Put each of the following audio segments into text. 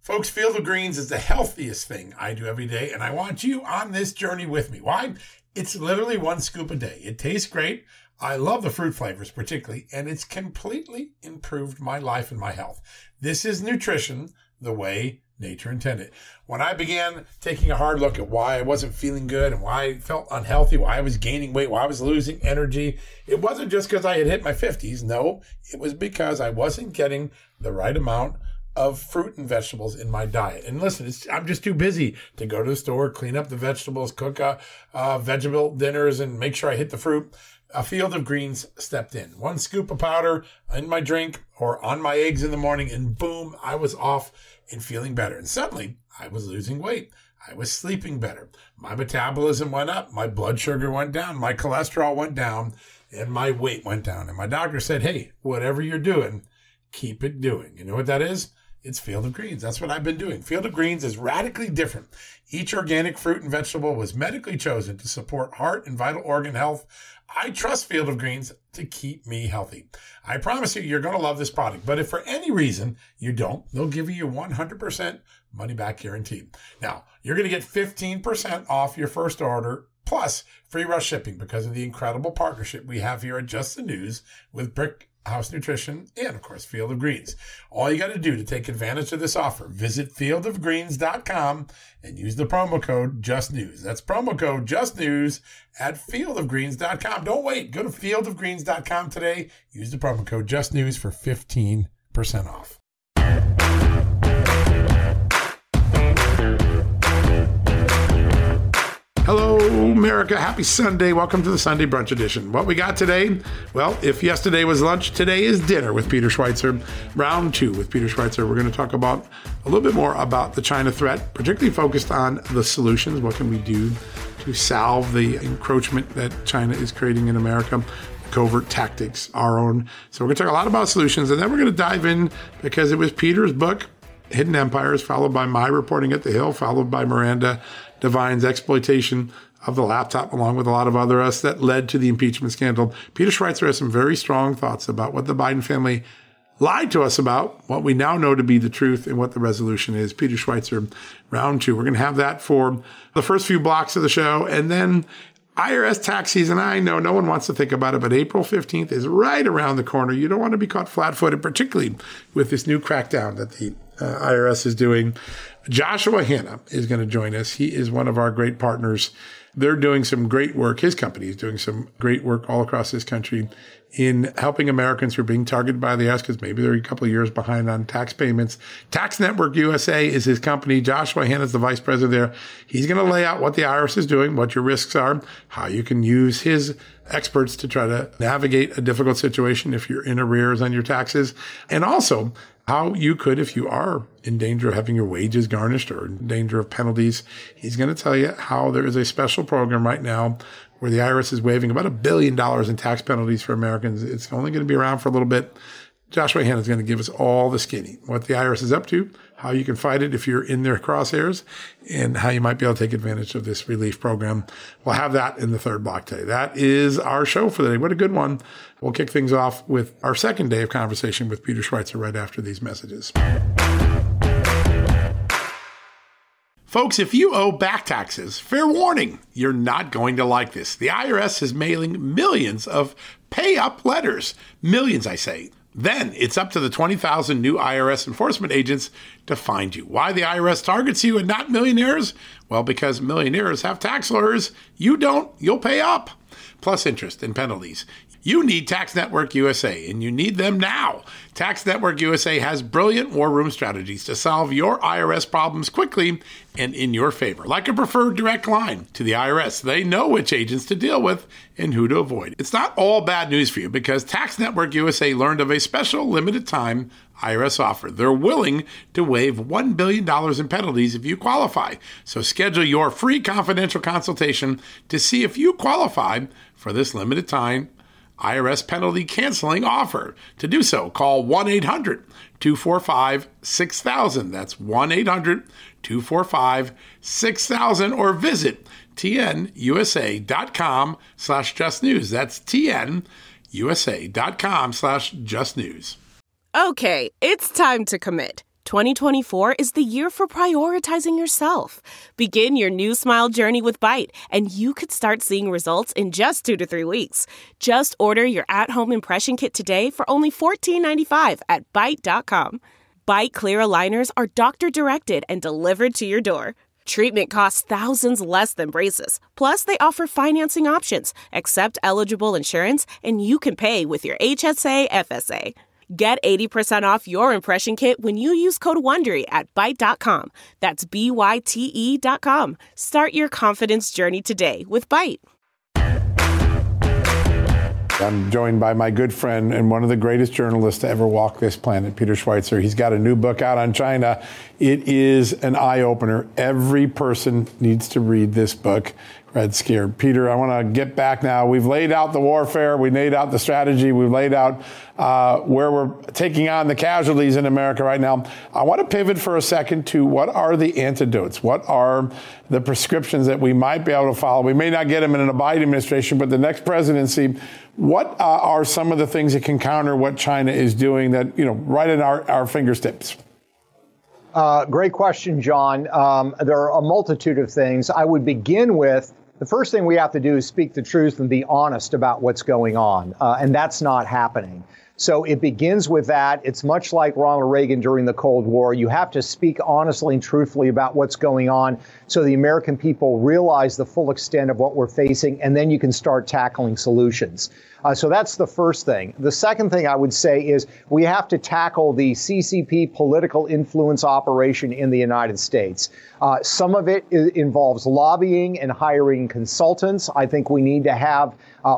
Folks, Field of Greens is the healthiest thing I do every day, and I want you on this journey with me. Why? It's literally one scoop a day. It tastes great. I love the fruit flavors particularly, and it's completely improved my life and my health. This is nutrition the way nature intended. When I began taking a hard look at why I wasn't feeling good and why I felt unhealthy, why I was gaining weight, why I was losing energy, it wasn't just because I had hit my 50s. No, it was because I wasn't getting the right amount of fruit and vegetables in my diet. And listen, I'm just too busy to go to the store, clean up the vegetables, cook vegetable dinners, and make sure I hit the fruit. A Field of Greens stepped in. One scoop of powder in my drink or on my eggs in the morning, and boom, I was off and feeling better. And suddenly, I was losing weight. I was sleeping better. My metabolism went up. My blood sugar went down. My cholesterol went down. And my weight went down. And my doctor said, hey, whatever you're doing, keep it doing. You know what that is? It's Field of Greens. That's what I've been doing. Field of Greens is radically different. Each organic fruit and vegetable was medically chosen to support heart and vital organ health. I trust Field of Greens to keep me healthy. I promise you, you're going to love this product. But if for any reason you don't, they'll give you 100% money back guarantee. Now, you're going to get 15% off your first order plus free rush shipping because of the incredible partnership we have here at Just the News with Brick House Nutrition and, of course, Field of Greens. All you got to do to take advantage of this offer, visit fieldofgreens.com and use the promo code JustNews. That's promo code JustNews at fieldofgreens.com. Don't wait. Go to fieldofgreens.com today. Use the promo code JustNews for 15% off. Hello, America. Happy Sunday. Welcome to the Sunday Brunch Edition. What we got today? Well, if yesterday was lunch, today is dinner with Peter Schweizer. Round 2 with Peter Schweizer. We're going to talk about a little bit more about the China threat, particularly focused on the solutions. What can we do to solve the encroachment that China is creating in America? Covert tactics, our own. So we're going to talk a lot about solutions, and then we're going to dive in because it was Peter's book, Hidden Empires, followed by my reporting at The Hill, followed by Miranda Devine's exploitation of the laptop, along with a lot of other us that led to the impeachment scandal. Peter Schweizer has some very strong thoughts about what the Biden family lied to us about, what we now know to be the truth, and what the resolution is. Peter Schweizer, round 2. We're going to have that for the first few blocks of the show. And then IRS tax season. I know no one wants to think about it, but April 15th is right around the corner. You don't want to be caught flat-footed, particularly with this new crackdown that the IRS is doing. Joshua Hanna is going to join us. He is one of our great partners. They're doing some great work. His company is doing some great work all across this country in helping Americans who are being targeted by the IRS because maybe they're a couple of years behind on tax payments. Tax Network USA is his company. Joshua Hanna is the vice president there. He's going to lay out what the IRS is doing, what your risks are, how you can use his experts to try to navigate a difficult situation if you're in arrears on your taxes, and also how you could, if you are in danger of having your wages garnished or in danger of penalties. He's going to tell you how there is a special program right now where the IRS is waiving about $1 billion in tax penalties for Americans. It's only going to be around for a little bit. Joshua Hanna is going to give us all the skinny, what the IRS is up to, how you can fight it if you're in their crosshairs, and how you might be able to take advantage of this relief program. We'll have that in the third block today. That is our show for the day. What a good one. We'll kick things off with our second day of conversation with Peter Schweizer right after these messages. Folks, if you owe back taxes, fair warning, you're not going to like this. The IRS is mailing millions of pay-up letters. Millions, I say. Then it's up to the 20,000 new IRS enforcement agents to find you. Why the IRS targets you and not millionaires? Well, because millionaires have tax lawyers. You don't, you'll pay up. Plus interest and penalties. You need Tax Network USA, and you need them now. Tax Network USA has brilliant war room strategies to solve your IRS problems quickly and in your favor, like a preferred direct line to the IRS. They know which agents to deal with and who to avoid. It's not all bad news for you because Tax Network USA learned of a special limited time IRS offer. They're willing to waive $1 billion in penalties if you qualify. So schedule your free confidential consultation to see if you qualify for this limited time IRS penalty canceling offer. To do so, call 1-800-245-6000. That's 1-800-245-6000 or visit tnusa.com/justnews. That's tnusa.com/justnews. Okay, it's time to commit. 2024 is the year for prioritizing yourself. Begin your new smile journey with Byte, and you could start seeing results in just 2 to 3 weeks. Just order your at-home impression kit today for only $14.95 at Byte.com. Byte Clear aligners are doctor-directed and delivered to your door. Treatment costs thousands less than braces. Plus, they offer financing options, accept eligible insurance, and you can pay with your HSA FSA. Get 80% off your impression kit when you use code WONDERY at Byte.com. That's BYTE.com. Start your confidence journey today with Byte. I'm joined by my good friend and one of the greatest journalists to ever walk this planet, Peter Schweizer. He's got a new book out on China. It is an eye-opener. Every person needs to read this book, Red Scared. Peter, I want to get back now. We've laid out the warfare. We laid out the strategy. We've laid out where we're taking on the casualties in America right now. I want to pivot for a second to what are the antidotes? What are the prescriptions that we might be able to follow? We may not get them in a Biden administration, but the next presidency, what are some of the things that can counter what China is doing that, right at our fingertips? Great question, John. There are a multitude of things. I would begin with the first thing we have to do is speak the truth and be honest about what's going on. And that's not happening. So it begins with that. It's much like Ronald Reagan during the Cold War. You have to speak honestly and truthfully about what's going on so the American people realize the full extent of what we're facing, and then you can start tackling solutions. So that's the first thing. The second thing I would say is we have to tackle the CCP political influence operation in the United States. Some of it involves lobbying and hiring consultants. I think we need to have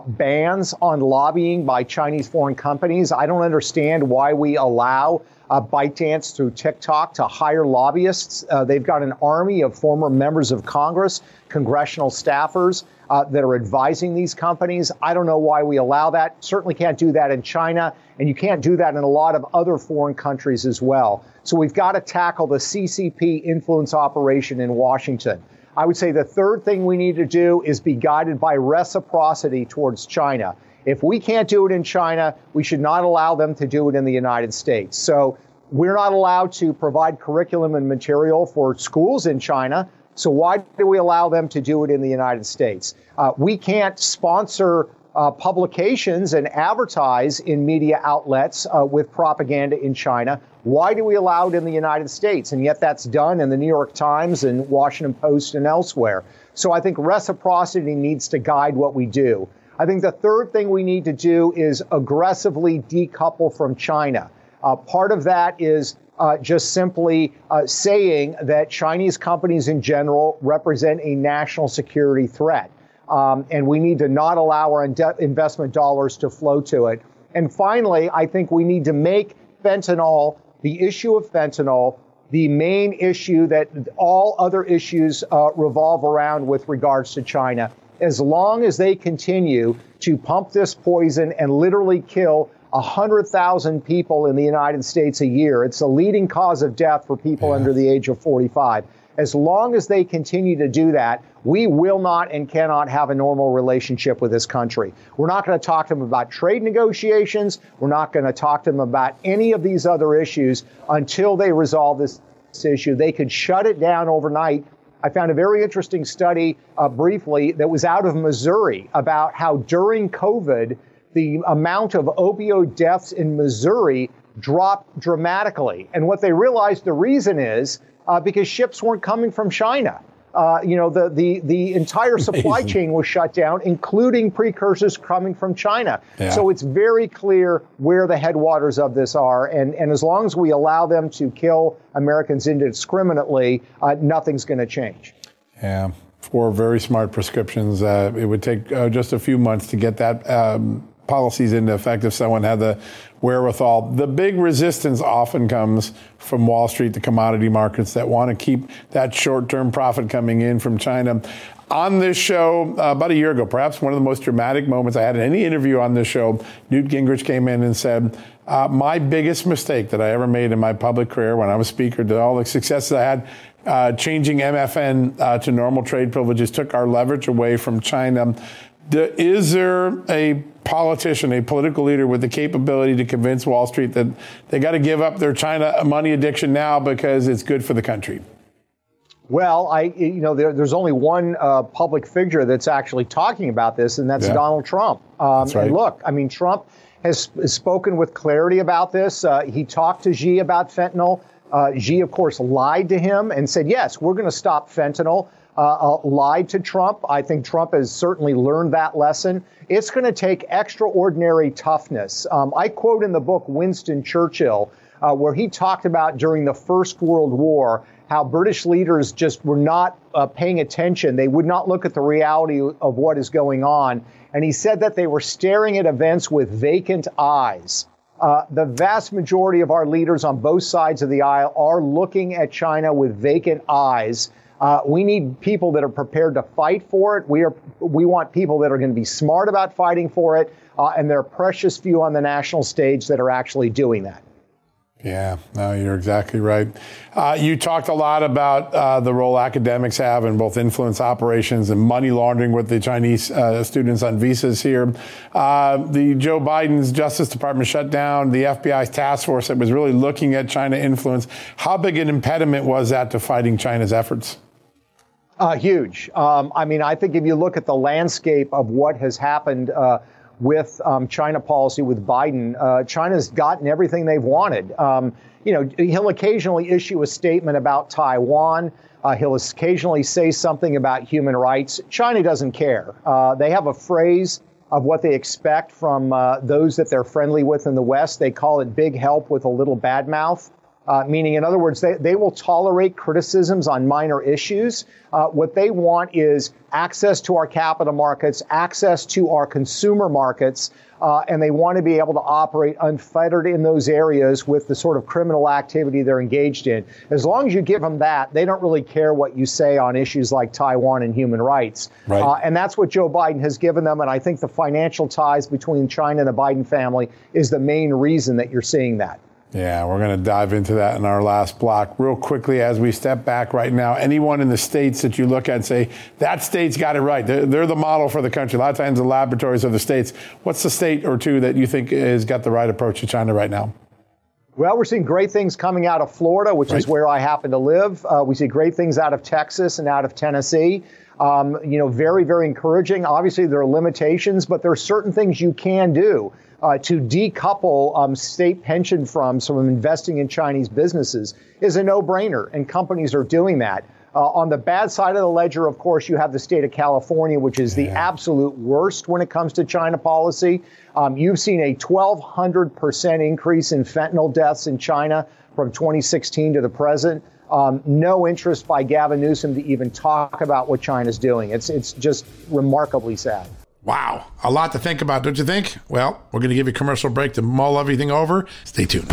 bans on lobbying by Chinese foreign companies. I don't understand why we allow ByteDance through TikTok to hire lobbyists. They've got an army of former members of Congress, congressional staffers that are advising these companies. I don't know why we allow that. Certainly can't do that in China, and you can't do that in a lot of other foreign countries as well. So we've got to tackle the CCP influence operation in Washington. I would say the third thing we need to do is be guided by reciprocity towards China. If we can't do it in China, we should not allow them to do it in the United States. So we're not allowed to provide curriculum and material for schools in China. So why do we allow them to do it in the United States? We can't sponsor publications and advertise in media outlets with propaganda in China. Why do we allow it in the United States? And yet that's done in the New York Times and Washington Post and elsewhere. So I think reciprocity needs to guide what we do. I think the third thing we need to do is aggressively decouple from China. Part of that is just simply saying that Chinese companies in general represent a national security threat. And we need to not allow our investment dollars to flow to it. And finally, I think we need to make fentanyl, the issue of fentanyl, the main issue that all other issues revolve around with regards to China. As long as they continue to pump this poison and literally kill 100,000 people in the United States a year, it's the leading cause of death for people under the age of 45. As long as they continue to do that, we will not and cannot have a normal relationship with this country. We're not going to talk to them about trade negotiations. We're not going to talk to them about any of these other issues until they resolve this issue. They could shut it down overnight. I found a very interesting study briefly that was out of Missouri about how during COVID, the amount of opioid deaths in Missouri dropped dramatically. And what they realized the reason is because ships weren't coming from China. The entire supply chain was shut down, including precursors coming from China. Yeah. So it's very clear where the headwaters of this are. And as long as we allow them to kill Americans indiscriminately, nothing's going to change. Yeah. 4 very smart prescriptions. It would take just a few months to get that policies into effect if someone had the wherewithal. The big resistance often comes from Wall Street, the commodity markets that want to keep that short-term profit coming in from China. On this show, about a year ago, perhaps one of the most dramatic moments I had in any interview on this show, Newt Gingrich came in and said, my biggest mistake that I ever made in my public career when I was speaker, to all the successes I had, changing MFN to normal trade privileges took our leverage away from China. Is there a politician, a political leader with the capability to convince Wall Street that they got to give up their China money addiction now because it's good for the country? Well, there's only one public figure that's actually talking about this, and that's Donald Trump. That's right. And look, I mean, Trump has spoken with clarity about this. He talked to Xi about fentanyl. Xi, of course, lied to him and said, yes, we're going to stop fentanyl. Lied to Trump. I think Trump has certainly learned that lesson. It's going to take extraordinary toughness. I quote in the book Winston Churchill, where he talked about during the First World War how British leaders just were not paying attention. They would not look at the reality of what is going on. And he said that they were staring at events with vacant eyes. The vast majority of our leaders on both sides of the aisle are looking at China with vacant eyes. We need people that are prepared to fight for it. We want people that are going to be smart about fighting for it, and there are precious few on the national stage that are actually doing that. Yeah, no, you're exactly right. You talked a lot about the role academics have in both influence operations and money laundering with the Chinese students on visas here. The Joe Biden's Justice Department shut down the FBI's task force that was really looking at China influence. How big an impediment was that to fighting China's efforts? Huge. I think if you look at the landscape of what has happened with China policy with Biden, China's gotten everything they've wanted. He'll occasionally issue a statement about Taiwan. He'll occasionally say something about human rights. China doesn't care. They have a phrase of what they expect from those that they're friendly with in the West. They call it big help with a little bad mouth. Meaning, in other words, they will tolerate criticisms on minor issues. What they want is access to our capital markets, access to our consumer markets, and they want to be able to operate unfettered in those areas with the sort of criminal activity they're engaged in. As long as you give them that, they don't really care what you say on issues like Taiwan and human rights. Right. And that's what Joe Biden has given them. And I think the financial ties between China and the Biden family is the main reason that you're seeing that. Yeah, we're going to dive into that in our last block. Real quickly, as we step back right now, anyone in the states that you look at and say, that state's got it right. They're the model for the country. A lot of times the laboratories are the states. What's the state or two that you think has got the right approach to China right now? Well, we're seeing great things coming out of Florida, which is where I happen to live. We see great things out of Texas and out of Tennessee. Very, very encouraging. Obviously, there are limitations, but there are certain things you can do. To decouple state pension funds from investing in Chinese businesses is a no-brainer, and companies are doing that. On the bad side of the ledger, of course, you have the state of California, which is the absolute worst when it comes to China policy. You've seen a 1,200% increase in fentanyl deaths in China from 2016 to the present. No interest by Gavin Newsom to even talk about what China's doing. It's just remarkably sad. Wow. A lot to think about, don't you think? Well, we're going to give you a commercial break to mull everything over. Stay tuned.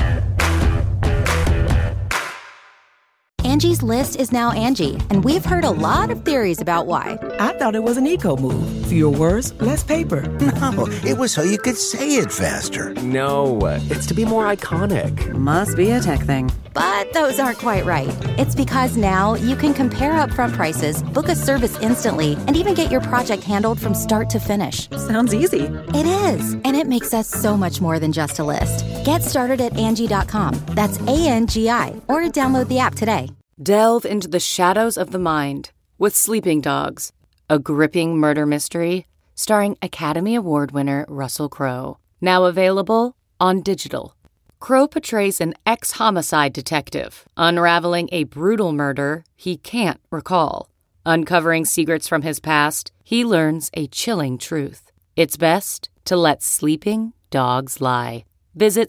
Angie's List is now Angie, and we've heard a lot of theories about why. I thought it was an eco move. Fewer words, less paper. No, it was so you could say it faster. No, it's to be more iconic. Must be a tech thing. But those aren't quite right. It's because now you can compare upfront prices, book a service instantly, and even get your project handled from start to finish. Sounds easy. It is, and it makes us so much more than just a list. Get started at Angie.com. That's ANGI, or download the app today. Delve into the shadows of the mind with Sleeping Dogs, a gripping murder mystery starring Academy Award winner Russell Crowe. Now available on digital. Crowe portrays an ex-homicide detective unraveling a brutal murder he can't recall. Uncovering secrets from his past, he learns a chilling truth. It's best to let sleeping dogs lie. Visit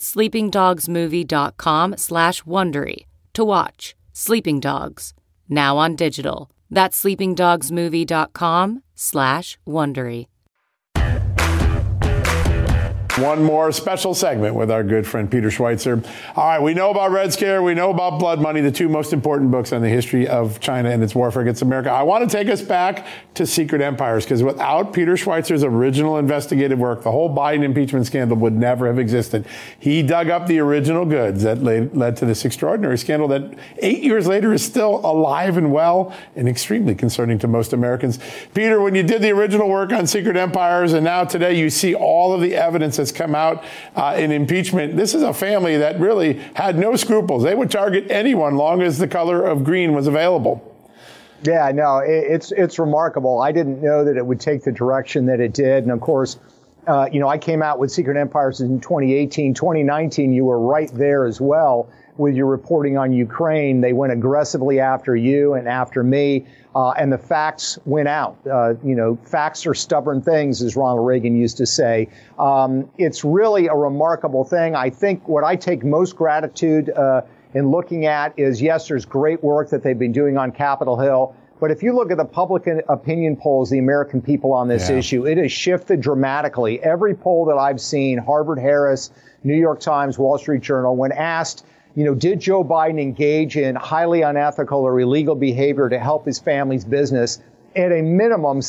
sleepingdogsmovie.com/Wondery to watch Sleeping Dogs, now on digital. That's sleepingdogsmovie.com/Wondery. One more special segment with our good friend Peter Schweizer. All right, we know about Red Scare. We know about Blood Money, the two most important books on the history of China and its warfare against America. I want to take us back to Secret Empires, because without Peter Schweizer's original investigative work, the whole Biden impeachment scandal would never have existed. He dug up the original goods that led to this extraordinary scandal that 8 years later is still alive and well and extremely concerning to most Americans. Peter, when you did the original work on Secret Empires and now today you see all of the evidence that's come out in impeachment, this is a family that really had no scruples. They would target anyone long as the color of green was available. Yeah, no, it's remarkable. I didn't know that it would take the direction that it did. And of course, I came out with Secret Empires in 2018. 2019, you were right there as well with your reporting on Ukraine. They went aggressively after you and after me, and the facts went out. Facts are stubborn things, as Ronald Reagan used to say. It's really a remarkable thing. I think what I take most gratitude in looking at is, yes, there's great work that they've been doing on Capitol Hill. But if you look at the public opinion polls, the American people on this issue, it has shifted dramatically. Every poll that I've seen, Harvard Harris, New York Times, Wall Street Journal, when asked, did Joe Biden engage in highly unethical or illegal behavior to help his family's business? At a minimum,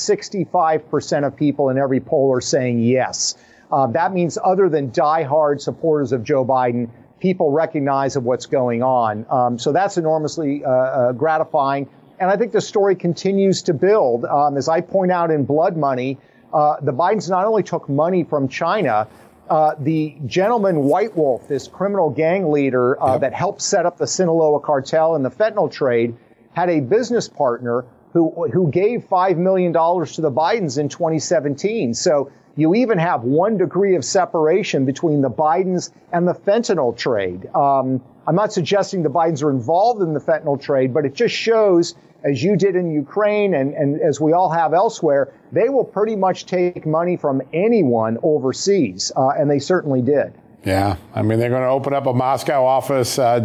65% of people in every poll are saying yes. That means other than diehard supporters of Joe Biden, people recognize of what's going on. So that's enormously gratifying. And I think the story continues to build. As I point out in Blood Money, the Bidens not only took money from China, the gentleman White Wolf, this criminal gang leader that helped set up the Sinaloa cartel and the fentanyl trade, had a business partner who gave $5 million to the Bidens in 2017. So you even have 1 degree of separation between the Bidens and the fentanyl trade. I'm not suggesting the Bidens are involved in the fentanyl trade, but it just shows, as you did in Ukraine and as we all have elsewhere, they will pretty much take money from anyone overseas, and they certainly did. Yeah, I mean, they're going to open up a Moscow office. Joe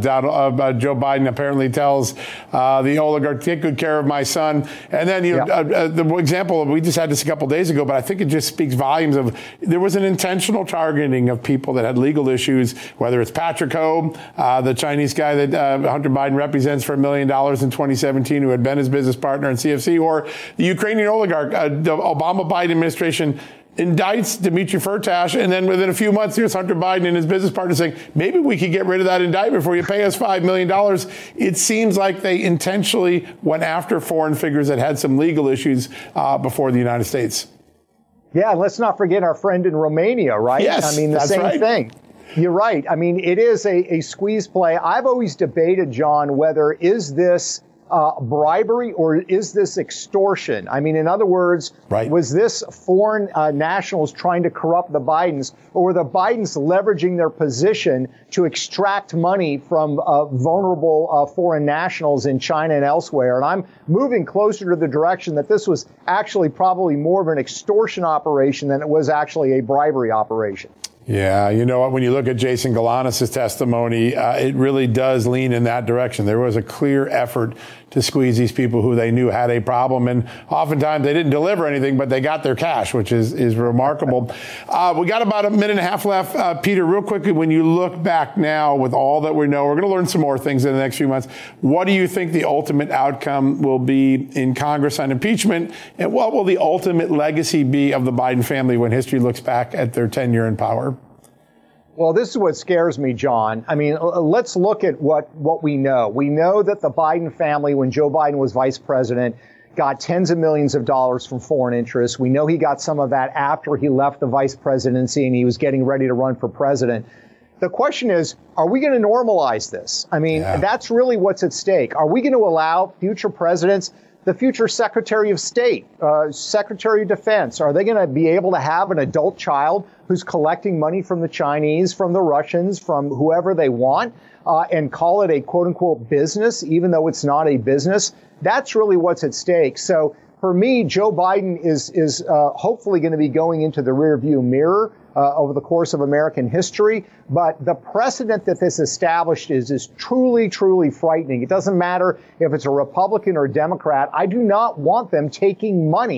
Biden apparently tells the oligarch, take good care of my son. And then, the example, we just had this a couple days ago, but I think it just speaks volumes of, there was an intentional targeting of people that had legal issues, whether it's Patrick Ho, the Chinese guy that Hunter Biden represents for $1 million in 2017, who had been his business partner in CFC, or the Ukrainian oligarch, the Obama-Biden administration indicts Dmitry Firtash, and then within a few months, here's Hunter Biden and his business partner saying, maybe we could get rid of that indictment before you pay us $5 million. It seems like they intentionally went after foreign figures that had some legal issues before the United States. Yeah, and let's not forget our friend in Romania, right? Yes, I mean, the same thing. You're right. I mean, it is a squeeze play. I've always debated, John, whether is this bribery or is this extortion? I mean, in other words, was this foreign nationals trying to corrupt the Bidens, or were the Bidens leveraging their position to extract money from vulnerable foreign nationals in China and elsewhere? And I'm moving closer to the direction that this was actually probably more of an extortion operation than it was actually a bribery operation. Yeah, you know what? When you look at Jason Galanis' testimony, it really does lean in that direction. There was a clear effort to squeeze these people who they knew had a problem, and oftentimes they didn't deliver anything, but they got their cash, which is remarkable. We got about a minute and a half left. Peter, real quickly, when you look back now with all that we know, we're going to learn some more things in the next few months. What do you think the ultimate outcome will be in Congress on impeachment, and what will the ultimate legacy be of the Biden family when history looks back at their tenure in power? Well, this is what scares me, John. I mean, let's look at what we know. We know that the Biden family, when Joe Biden was vice president, got tens of millions of dollars from foreign interests. We know he got some of that after he left the vice presidency and he was getting ready to run for president. The question is, are we going to normalize this? I mean, that's really what's at stake. Are we going to allow future presidents, the future Secretary of State, Secretary of Defense, are they going to be able to have an adult child who's collecting money from the Chinese, from the Russians, from whoever they want, and call it a quote-unquote business, even though it's not a business? That's really what's at stake. So for me, Joe Biden is hopefully going to be going into the rearview mirror over the course of American history. But the precedent that this established is truly, truly frightening. It doesn't matter if it's a Republican or a Democrat. I do not want them taking money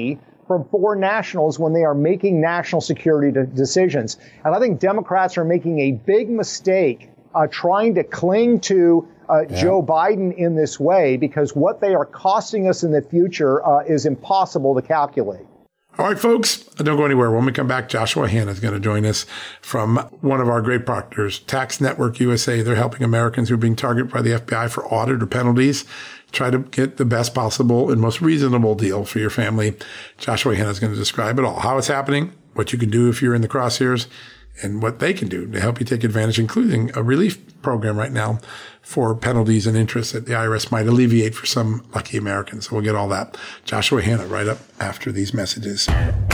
from foreign nationals when they are making national security decisions. And I think Democrats are making a big mistake trying to cling to Joe Biden in this way, because what they are costing us in the future is impossible to calculate. All right, folks, don't go anywhere. When we come back, Joshua Hanna is going to join us from one of our great partners, Tax Network USA. They're helping Americans who are being targeted by the FBI for audit or penalties try to get the best possible and most reasonable deal for your family. Joshua Hanna is going to describe it all, how it's happening, what you can do if you're in the crosshairs, and what they can do to help you take advantage, including a relief program right now for penalties and interest that the IRS might alleviate for some lucky Americans. So we'll get all that. Joshua Hanna right up after these messages.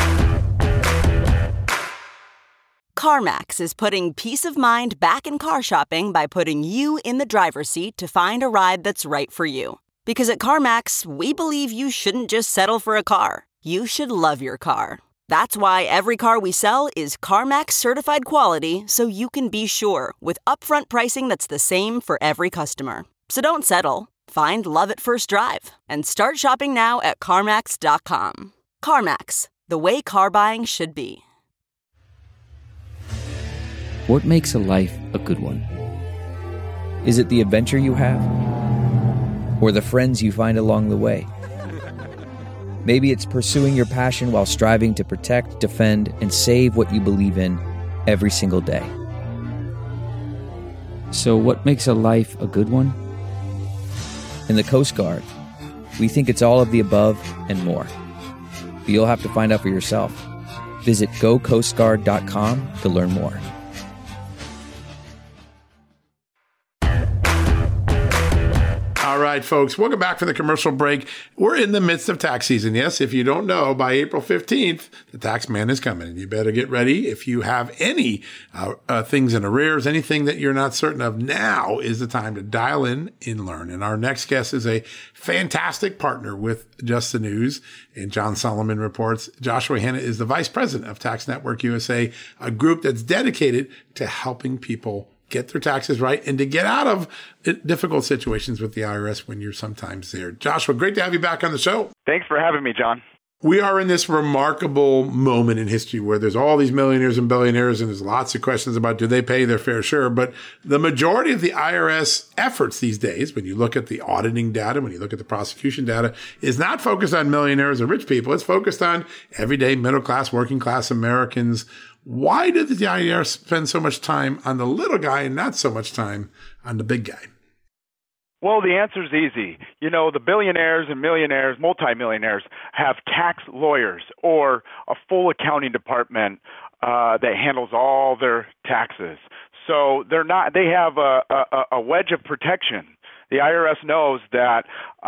CarMax is putting peace of mind back in car shopping by putting you in the driver's seat to find a ride that's right for you. Because at CarMax, we believe you shouldn't just settle for a car. You should love your car. That's why every car we sell is CarMax certified quality, so you can be sure with upfront pricing that's the same for every customer. So don't settle. Find love at first drive and start shopping now at CarMax.com. CarMax, the way car buying should be. What makes a life a good one? Is it the adventure you have? Or the friends you find along the way? Maybe it's pursuing your passion while striving to protect, defend, and save what you believe in every single day. So what makes a life a good one? In the Coast Guard, we think it's all of the above and more. But you'll have to find out for yourself. Visit gocoastguard.com to learn more. All right, folks, welcome back from the commercial break. We're in the midst of tax season. Yes, if you don't know, by April 15th, the tax man is coming. And you better get ready. If you have any things in arrears, anything that you're not certain of, now is the time to dial in and learn. And our next guest is a fantastic partner with Just the News. And John Solomon reports Joshua Hanna is the vice president of Tax Network USA, a group that's dedicated to helping people get their taxes right and to get out of difficult situations with the IRS when you're sometimes there. Joshua, great to have you back on the show. Thanks for having me, John. We are in this remarkable moment in history where there's all these millionaires and billionaires, and there's lots of questions about do they pay their fair share. But the majority of the IRS efforts these days, when you look at the auditing data, when you look at the prosecution data, is not focused on millionaires or rich people. It's focused on everyday middle class, working class Americans. Why did the IRS spend so much time on the little guy and not so much time on the big guy? Well, the answer is easy. You know, the billionaires and millionaires, multimillionaires, have tax lawyers or a full accounting department that handles all their taxes. So they have a wedge of protection. The IRS knows that,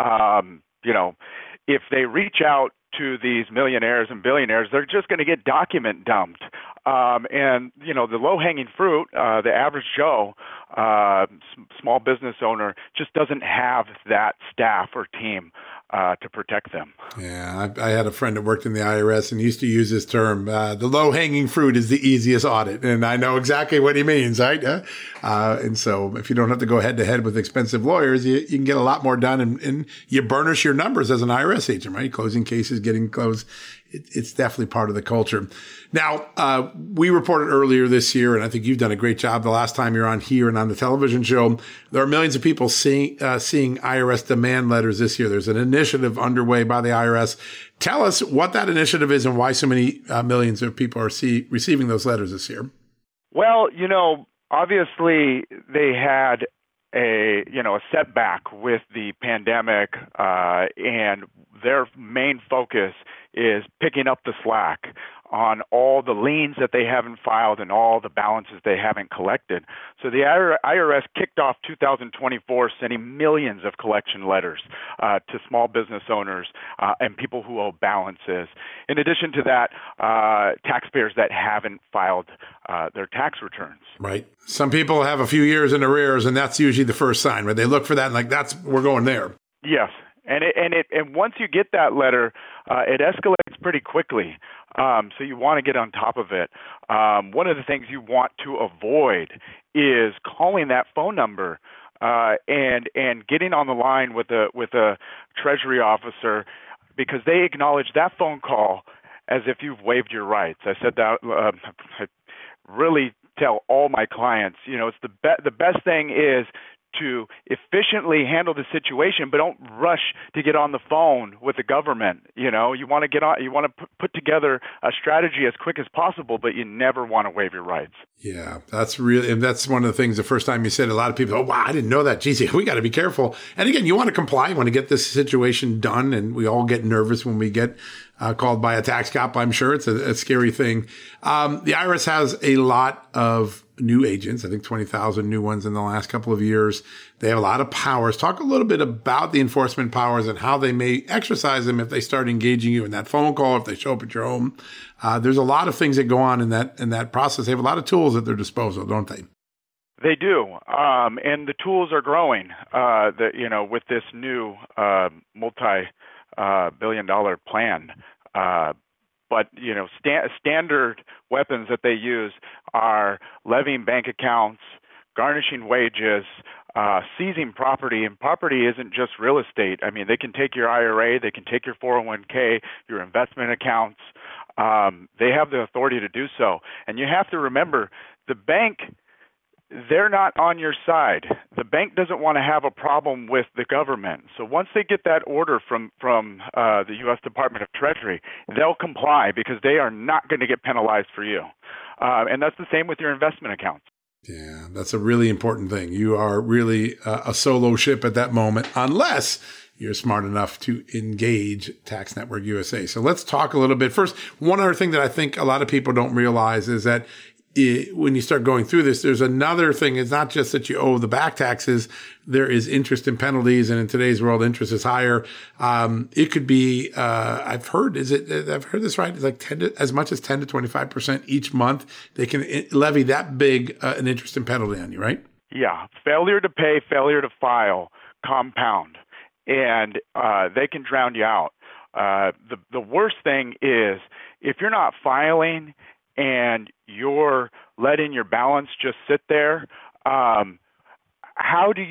if they reach out to these millionaires and billionaires, they're just going to get document dumped. The low-hanging fruit, the average Joe, small business owner, just doesn't have that staff or team to protect them. Yeah, I had a friend that worked in the IRS and used to use this term, the low-hanging fruit is the easiest audit. And I know exactly what he means, right? And so if you don't have to go head-to-head with expensive lawyers, you can get a lot more done and you burnish your numbers as an IRS agent, right? Closing cases, getting closed. It's definitely part of the culture. Now, we reported earlier this year, and I think you've done a great job the last time you're on here and on the television show. There are millions of people seeing IRS demand letters this year. There's an initiative underway by the IRS. Tell us what that initiative is and why so many millions of people are receiving those letters this year. Well, obviously they had a setback with the pandemic, and their main focus is picking up the slack on all the liens that they haven't filed and all the balances they haven't collected. So the IRS kicked off 2024 sending millions of collection letters to small business owners and people who owe balances. In addition to that, taxpayers that haven't filed their tax returns. Right. Some people have a few years in arrears, and that's usually the first sign where they look for that and we're going there. Yes. And once you get that letter, it escalates pretty quickly. So you want to get on top of it. One of the things you want to avoid is calling that phone number and getting on the line with a Treasury officer because they acknowledge that phone call as if you've waived your rights. I said that I really tell all my clients, it's the best thing is to efficiently handle the situation, but don't rush to get on the phone with the government. You want to get on, you want to put together a strategy as quick as possible, but you never want to waive your rights. Yeah, that's one of the things. The first time you said, a lot of people, oh wow, I didn't know that. Geez, we got to be careful. And again, you want to comply, you want to get this situation done, and we all get nervous when we get called by a tax cop. I'm sure it's a scary thing. The IRS has a lot of new agents, I think 20,000 new ones in the last couple of years. They have a lot of powers. Talk a little bit about the enforcement powers and how they may exercise them if they start engaging you in that phone call, if they show up at your home. There's a lot of things that go on in that process. They have a lot of tools at their disposal, don't they? They do, and the tools are growing. With this new multi-billion-dollar plan. But, standard weapons that they use are levying bank accounts, garnishing wages, seizing property. And property isn't just real estate. I mean, they can take your IRA, they can take your 401k, your investment accounts. They have the authority to do so. And you have to remember, the bank, they're not on your side. The bank doesn't want to have a problem with the government. So once they get that order from the U.S. Department of Treasury, they'll comply because they are not going to get penalized for you. And that's the same with your investment accounts. Yeah, that's a really important thing. You are really a solo ship at that moment, unless you're smart enough to engage Tax Network USA. So let's talk a little bit. First, one other thing that I think a lot of people don't realize is that when you start going through this, there's another thing. It's not just that you owe the back taxes. There is interest and penalties. And in today's world, interest is higher. It could be, I've heard this right? It's like as much as 10 to 25% each month. They can levy that big, an interest and penalty on you, right? Yeah. Failure to pay, failure to file, compound, and, they can drown you out. The worst thing is if you're not filing and you're letting your balance just sit there, how do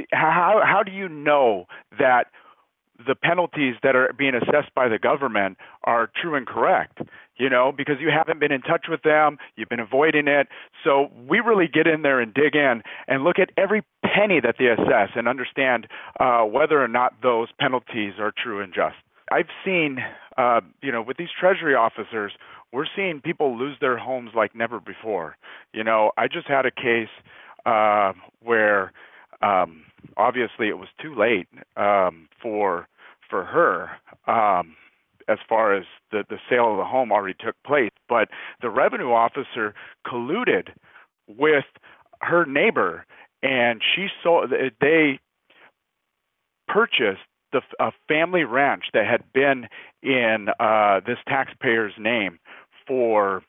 you know that the penalties that are being assessed by the government are true and correct? Because you haven't been in touch with them, you've been avoiding it. So we really get in there and dig in and look at every penny that they assess and understand whether or not those penalties are true and just. I've seen, with these Treasury officers, we're seeing people lose their homes like never before. I just had a case where obviously it was too late for her as far as the sale of the home already took place. But the revenue officer colluded with her neighbor, and they purchased a family ranch that had been in this taxpayer's name for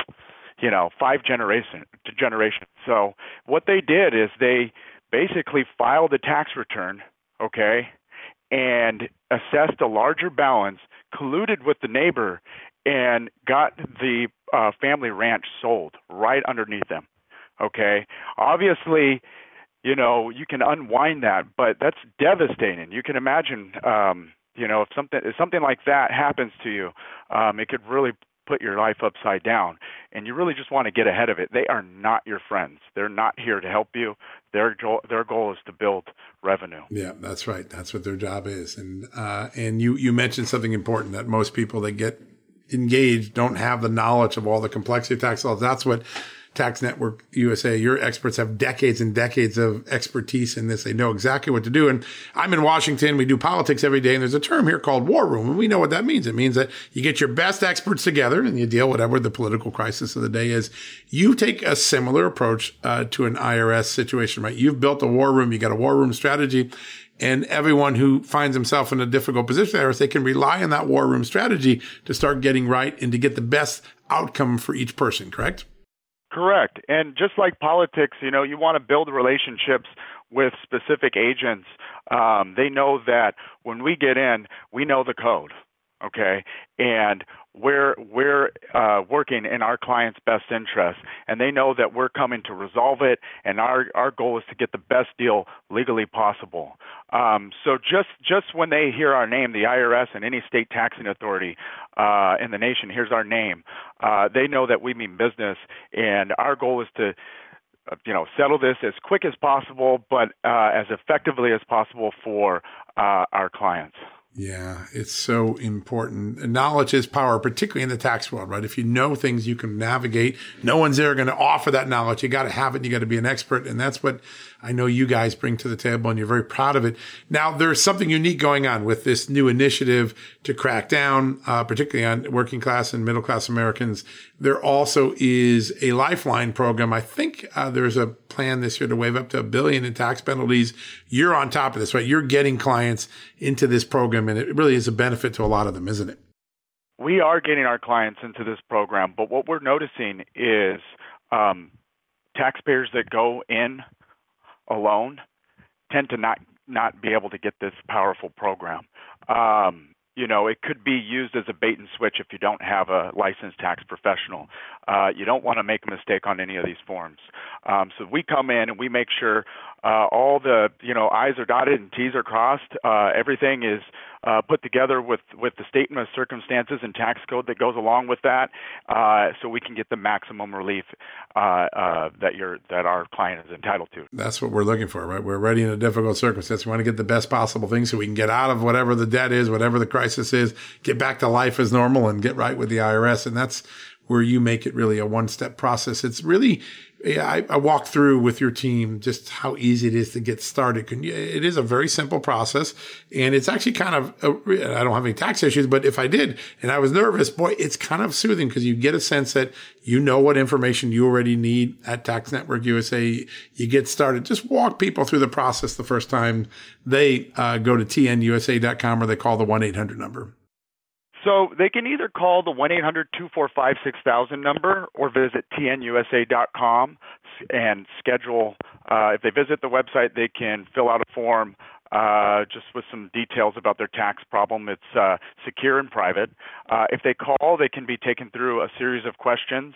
5 generations. So what they did is they basically filed a tax return, okay, and assessed a larger balance, colluded with the neighbor, and got the family ranch sold right underneath them, okay? Obviously, you can unwind that, but that's devastating. You can imagine, if something like that happens to you, it could really put your life upside down, and you really just want to get ahead of it. They are not your friends. They're not here to help you. Their goal is to build revenue. Yeah, that's right. That's what their job is. And you mentioned something important, that most people that get engaged don't have the knowledge of all the complexity of tax laws. That's what Tax Network USA, your experts have decades and decades of expertise in this. They know exactly what to do. And I'm in Washington. We do politics every day. And there's a term here called war room. And we know what that means. It means that you get your best experts together and you deal whatever the political crisis of the day is. You take a similar approach to an IRS situation, right? You've built a war room. You got a war room strategy. And everyone who finds himself in a difficult position, they can rely on that war room strategy to start getting right and to get the best outcome for each person, correct? Correct. And just like politics, you want to build relationships with specific agents. They know that when we get in, we know the code. okay? And we're working in our client's best interest, and they know that we're coming to resolve it, and our goal is to get the best deal legally possible. So just when they hear our name, the IRS and any state taxing authority in the nation hears our name, they know that we mean business, and our goal is to settle this as quick as possible, but as effectively as possible for our clients. Yeah, it's so important. Knowledge is power, particularly in the tax world, right? If you know things, you can navigate. No one's there going to offer that knowledge. You got to have it. And you got to be an expert. And that's what I know you guys bring to the table, and you're very proud of it. Now, there's something unique going on with this new initiative to crack down, particularly on working class and middle class Americans. There also is a Lifeline program. I think there's a plan this year to waive up to $1 billion in tax penalties. You're on top of this, right? You're getting clients into this program, and it really is a benefit to a lot of them, isn't it? We are getting our clients into this program, but what we're noticing is taxpayers that go in alone tend to not be able to get this powerful program. It could be used as a bait and switch if you don't have a licensed tax professional. You don't want to make a mistake on any of these forms. So we come in and we make sure all the I's are dotted and T's are crossed. Everything is put together with the statement of circumstances and tax code that goes along with that, so we can get the maximum relief that our client is entitled to. That's what we're looking for, right? We're already in a difficult circumstance. We want to get the best possible thing so we can get out of whatever the debt is, whatever the crisis is, get back to life as normal and get right with the IRS. And that's where you make it really a one-step process. It's really, I walked through with your team just how easy it is to get started. It is a very simple process, and it's actually kind of, I don't have any tax issues, but if I did and I was nervous, boy, it's kind of soothing because you get a sense that you know what information you already need at Tax Network USA. You get started. Just walk people through the process the first time they go to tnusa.com or they call the 1-800 number. So they can either call the 1-800-245-6000 number or visit tnusa.com and schedule. If they visit the website, they can fill out a form just with some details about their tax problem. It's secure and private. If they call, they can be taken through a series of questions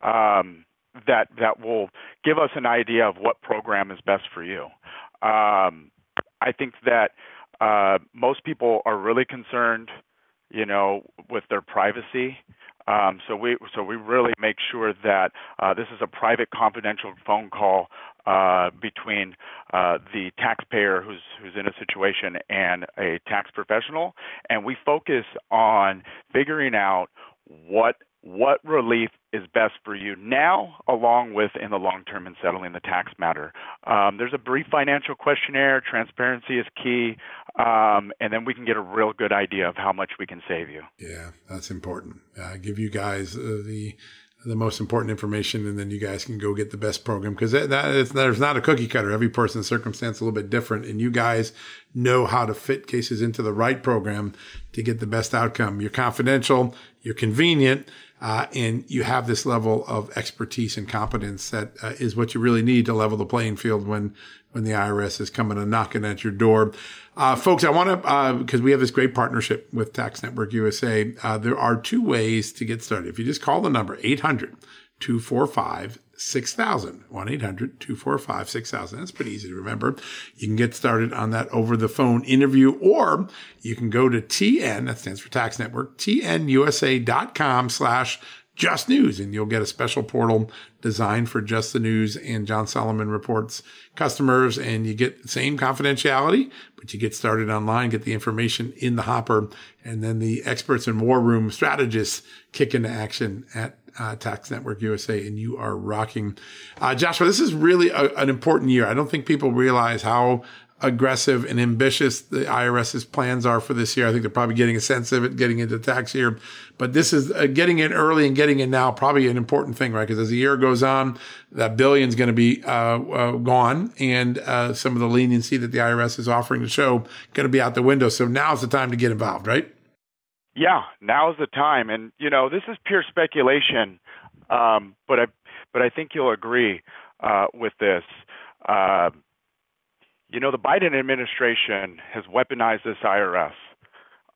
that will give us an idea of what program is best for you. I think that most people are really concerned with their privacy. So we really make sure that this is a private, confidential phone call between the taxpayer who's in a situation and a tax professional, and we focus on figuring out what relief is best for you now, along with in the long term in settling the tax matter. There's a brief financial questionnaire. Transparency is key, and then we can get a real good idea of how much we can save you. Yeah, that's important. Give you guys the most important information, and then you guys can go get the best program, because there's not a cookie cutter. Every person's circumstance is a little bit different, and you guys know how to fit cases into the right program to get the best outcome. You're confidential, you're convenient, and you have this level of expertise and competence that is what you really need to level the playing field when the IRS is coming and knocking at your door. Folks, I want to, because we have this great partnership with Tax Network USA, there are two ways to get started. If you just call the number 800-245-6000, 1-800-245-6000. That's pretty easy to remember. You can get started on that over the phone interview, or you can go to TN, that stands for Tax Network, tnusa.com/Just News, and you'll get a special portal designed for Just the News and John Solomon Reports customers, and you get the same confidentiality, but you get started online, get the information in the hopper, and then the experts and war room strategists kick into action at Tax Network USA, and you are rocking. Joshua, this is really an important year. I don't think people realize how aggressive and ambitious the IRS's plans are for this year. I think they're probably getting a sense of it, getting into tax year. But this is getting in early and getting in now, probably an important thing, right? Because as the year goes on, that $1 billion is going to be gone, and some of the leniency that the IRS is offering to show going to be out the window. So now's the time to get involved, right? Yeah, now's the time. And, this is pure speculation, but I think you'll agree with this. The Biden administration has weaponized this IRS.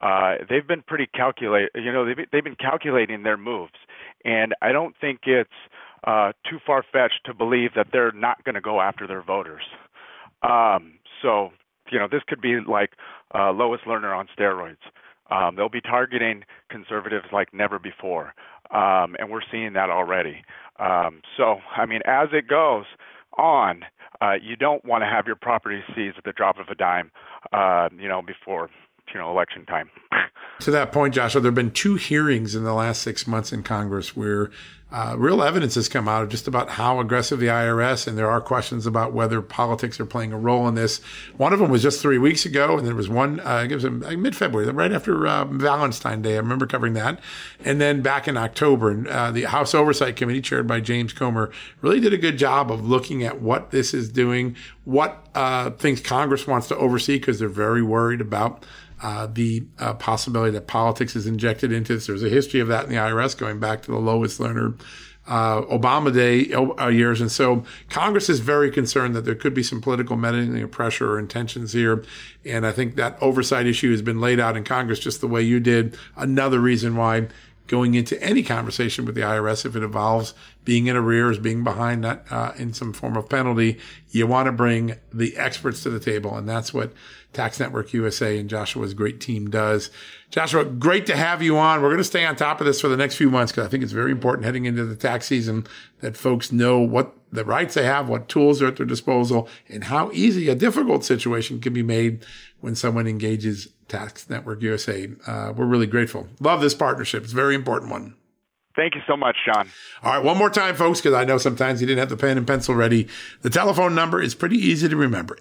they've been pretty they've been calculating their moves, and I don't think it's too far-fetched to believe that they're not going to go after their voters. So, this could be like Lois Lerner on steroids. They'll be targeting conservatives like never before, and we're seeing that already. So, as it goes on, you don't want to have your property seized at the drop of a dime, before election time. To that point, Joshua, there have been 2 hearings in the last 6 months in Congress where real evidence has come out of just about how aggressive the IRS, and there are questions about whether politics are playing a role in this. One of them was just 3 weeks ago, and there was one, it was mid-February, right after Valentine's Day. I remember covering that. And then back in October, the House Oversight Committee, chaired by James Comer, really did a good job of looking at what this is doing, what things Congress wants to oversee, because they're very worried about the possibility that politics is injected into this. There's a history of that in the IRS going back to the Lois Lerner Obama day years. And so Congress is very concerned that there could be some political meddling or pressure or intentions here. And I think that oversight issue has been laid out in Congress just the way you did. Another reason why going into any conversation with the IRS, if it involves being in arrears, being behind that in some form of penalty, you want to bring the experts to the table. And that's what Tax Network USA and Joshua's great team does. Joshua, great to have you on. We're going to stay on top of this for the next few months because I think it's very important heading into the tax season that folks know what the rights they have, what tools are at their disposal, and how easy a difficult situation can be made when someone engages Tax Network USA. We're really grateful. Love this partnership. It's a very important one. Thank you so much, John. All right, one more time, folks, because I know sometimes you didn't have the pen and pencil ready. The telephone number is pretty easy to remember,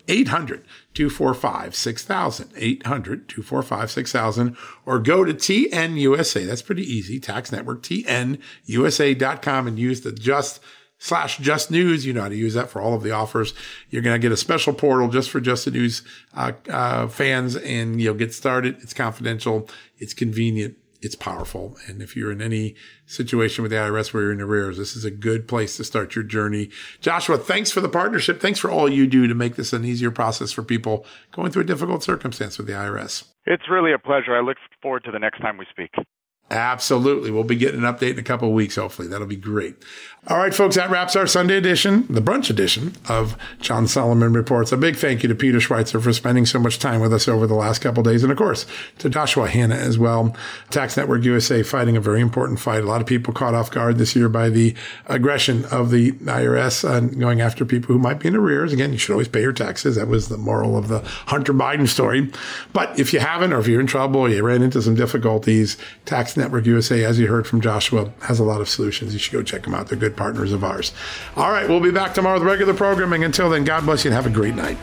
800-245-6000, 800-245-6000, or go to TNUSA. That's pretty easy, Tax Network, TNUSA.com, and use the Just News. You know how to use that for all of the offers. You're going to get a special portal just for Just the News fans, and you'll get started. It's confidential. It's convenient. It's powerful. And if you're in any situation with the IRS where you're in arrears, this is a good place to start your journey. Joshua, thanks for the partnership. Thanks for all you do to make this an easier process for people going through a difficult circumstance with the IRS. It's really a pleasure. I look forward to the next time we speak. Absolutely. We'll be getting an update in a couple of weeks, hopefully. That'll be great. All right, folks, that wraps our Sunday edition, the brunch edition of John Solomon Reports. A big thank you to Peter Schweitzer for spending so much time with us over the last couple of days. And, of course, to Joshua Hanna as well. Tax Network USA fighting a very important fight. A lot of people caught off guard this year by the aggression of the IRS going after people who might be in arrears. Again, you should always pay your taxes. That was the moral of the Hunter Biden story. But if you haven't, or if you're in trouble, or you ran into some difficulties, Tax Network USA, as you heard from Joshua, has a lot of solutions. You should go check them out. They're good partners of ours. All right, we'll be back tomorrow with regular programming. Until then, God bless you and have a great night.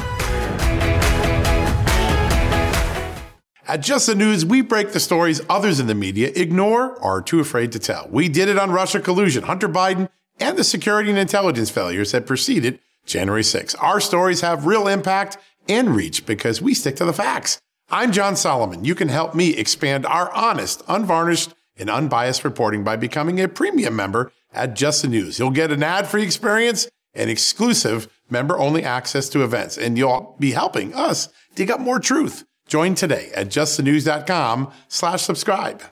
At Just the News, we break the stories others in the media ignore or are too afraid to tell. We did it on Russia collusion, Hunter Biden, and the security and intelligence failures that preceded January 6th. Our stories have real impact and reach because we stick to the facts. I'm John Solomon. You can help me expand our honest, unvarnished, and unbiased reporting by becoming a premium member at Just the News. You'll get an ad-free experience and exclusive member-only access to events, and you'll be helping us dig up more truth. Join today at justthenews.com/subscribe.